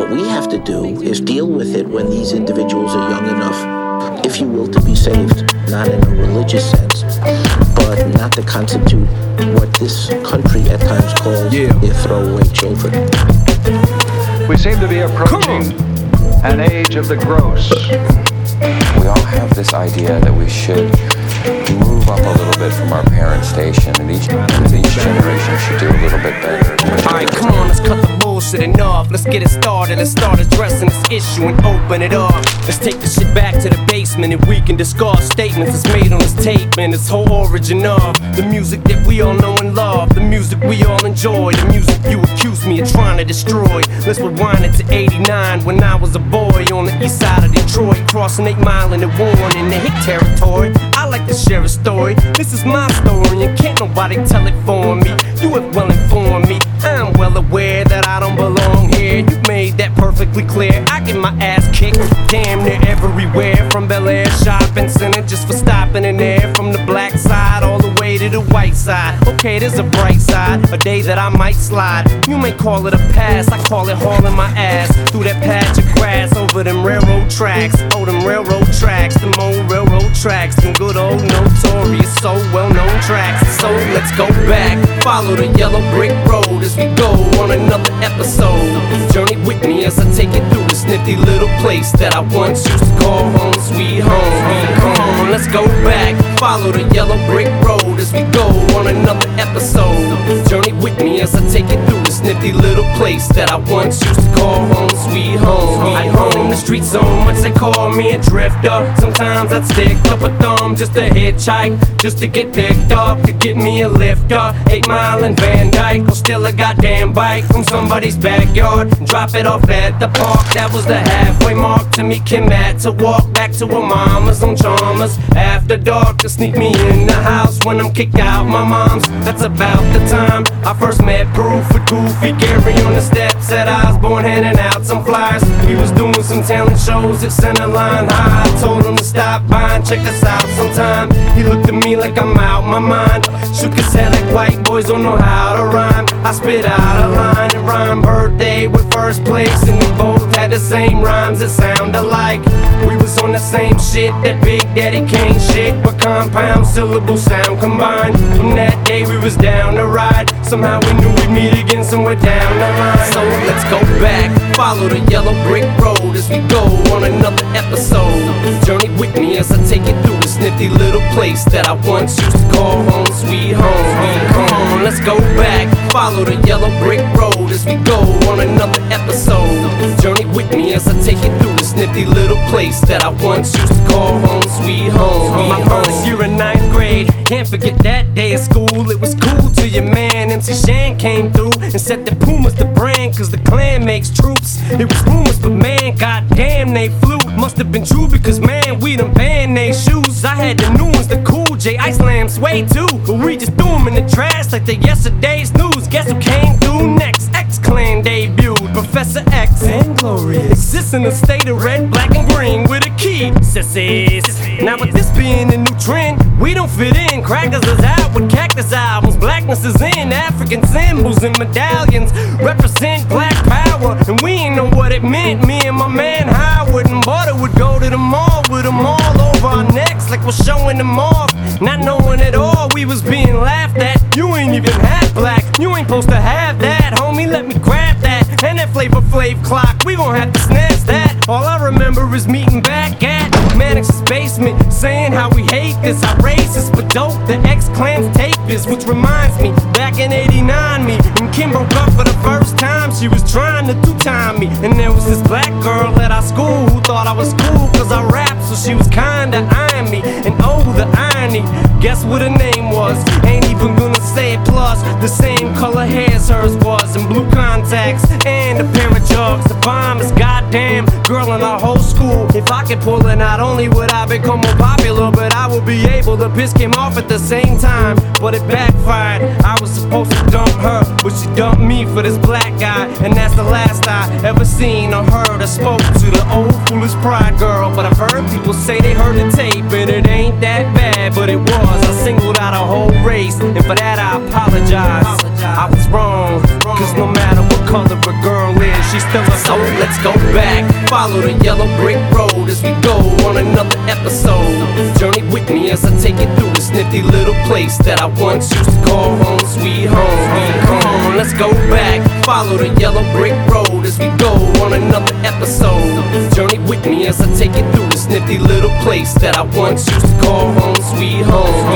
What we have to do is deal with it when these individuals are young enough, if you will, to be saved, not in a religious sense, but not to constitute what this country at times calls their throwaway children. We seem to be approaching an age of the gross. We all have this idea that we should move up a little bit from our parent station, and each generation should do a little bit better. Alright, come on, let's cut the bullshit enough. Let's get it started, let's start addressing this issue and open it up. Let's take the shit back to the basement and we can discuss statements that's made on this tape and its whole origin of the music that we all know and love, the music we all enjoy, the music you accuse me of trying to destroy. Let's rewind it to 89 when I was a boy on the east side of Detroit, crossing 8 Mile in the Warren in the hick territory. I like to share a story, this is my story and can't nobody tell it for me. You have well informed me, I'm well aware that I don't belong here. You made that perfectly clear. I get my ass kicked damn near everywhere, from Bel Air shopping center just for stopping in there, from the black side all the way to the white side. Okay, there's a bright side, a day that I might slide. You may call it a pass, I call it hauling my ass through that patch of grass over them railroad tracks. Oh, them railroad tracks, them old railroad tracks, them good old notorious, so well-known tracks. So let's go back, follow the yellow brick road as we go on another episode. Journey with me as I take it through this nifty little place that I once used to call home, sweet home. Come on, let's go back, follow the yellow brick road as we go on another episode. Journey with me as I take it through this nifty little place that I once used to call home, sweet home. I roam the streets so much they call me a drifter. Sometimes I'd stick up a thumb just to hitchhike, just to get picked up, to get me a lifter. 8 Mile and Van Dyke, or still a goddamn bike from somebody's backyard, drop it off at the park. That was the halfway mark to me Kim had to walk back to her mama's on Chalmers after dark, to sneak me in the house when I'm kicked out my mom's. That's about the time I first met Proof with Goofy Gary on the steps at Osborne, handing out some flyers. He was doing some talent shows at Centerline High. I told him to stop by and check us out sometime. He looked at me like I'm out my mind, shook his head like white boys don't know how to rhyme. I spit out a line and rhyme birthday with first place, and we both had the same rhymes that sound alike. We was on the same shit, that Big Daddy Kane shit, but compound syllable sound combined. From that day we was down to ride, somehow we knew we'd meet again somewhere down the line. So let's go back, follow the yellow brick road as we go on another episode. Journey with me as I take it through this nifty little place that I once used to call home, sweet home. Come on, let's go back, follow the yellow brick road as we go on another episode. Journey with me as I take it through this nifty little place that I once used to call home, sweet home. My first year in 9th grade, can't forget that day at school. It was cool till your man MC Shan came through and said that Puma's the brand cause the clan makes troops. It was rumors, but man, goddamn they flew. Must have been true because man, we done banned they shoes. I had the new ones, the Cool J Ice Lamb Sway too, but we just threw them in the trash like they yesterday's news. Guess who came through next? X-Clan debuted, Professor X and Glorious exists in a state of red, black, and green with a key. Sissies. Now with this being a new trend, we don't fit in. Crackers is out with Cactus albums. Blackness is in. African symbols and medallions represent black power, and we ain't know what it meant. Me and my man Howard and Butter would go to the mall with them all over our necks like we're showing them off, not knowing at all we was being laughed at. You ain't even half black, you ain't supposed to have that, homie, let me grab that. And that Flavor Flav clock, we gon' have to snatch that. All I remember is meeting back at Mannix's basement, saying how we hate this, how racist but dope the X-Clan's tape is. Which reminds me, back in 89 me, when Kim broke up for the first time, she was trying to two-time me. And there was this black girl at our school who thought I was cool cause I rap, so she was kinda eyeing me. And oh, the irony, guess what her name was? Ain't even gonna say it. Plus, the same color hair as hers was, and blue contacts and a pair of jugs. The bombest goddamn girl in our whole school. If I could pull it, not only would I become more popular, but I would be able to piss Kim off at the same time. But it backfired. I was supposed to dump her, but she dumped me for this black guy. And that's the last I ever seen or heard or spoke to the old foolish pride girl. But I've heard people say they heard the tape and it ain't that bad, but it was. I singled out a whole race, and for that I apologize. I was wrong. Cause no matter what color a girl is, she's still a soul. Let's go back, follow the yellow brick road as we go on another episode. Journey with me as I take you through this nifty little place that I once used to call home, sweet home. Come on, let's go back, follow the yellow brick road as we go on another episode. Journey with me as I take you through this nifty little place that I once used to call home, sweet home.